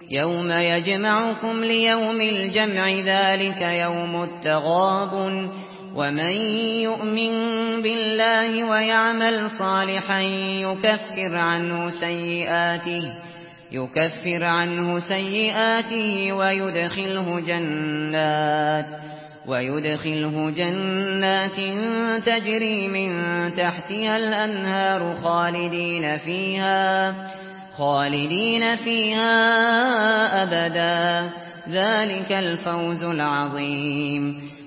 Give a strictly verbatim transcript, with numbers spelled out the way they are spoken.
يوم يجمعكم ليوم الجمع ذلك يوم التغابن ومن يؤمن بالله ويعمل صالحا يكفر عنه سيئاته يكفر عنه سيئاته ويدخله جنات ويدخله جنات تجري من تحتها الأنهار خالدين فيها خالدين فيها أبدا ذلك الفوز العظيم